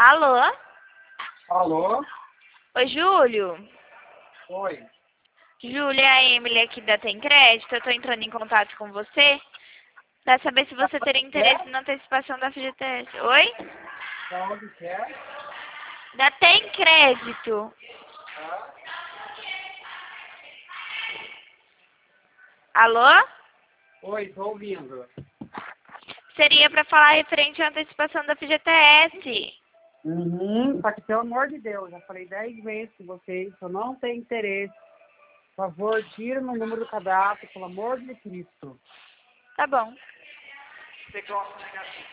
Alô? Alô? Oi, Júlio? Oi. Júlio, é a Emily aqui da Tem Crédito. Eu tô entrando em contato com você pra saber se você teria interesse na antecipação da FGTS. Oi? Da onde que é? Da Tem Crédito. Tá. Alô? Oi, tô ouvindo. Seria pra falar referente à antecipação da FGTS. Só que, pelo amor de Deus, já falei 10 vezes com vocês, eu não tenho interesse. Por favor, tira meu número do cadastro, pelo amor de Cristo. Tá bom. Você gosta de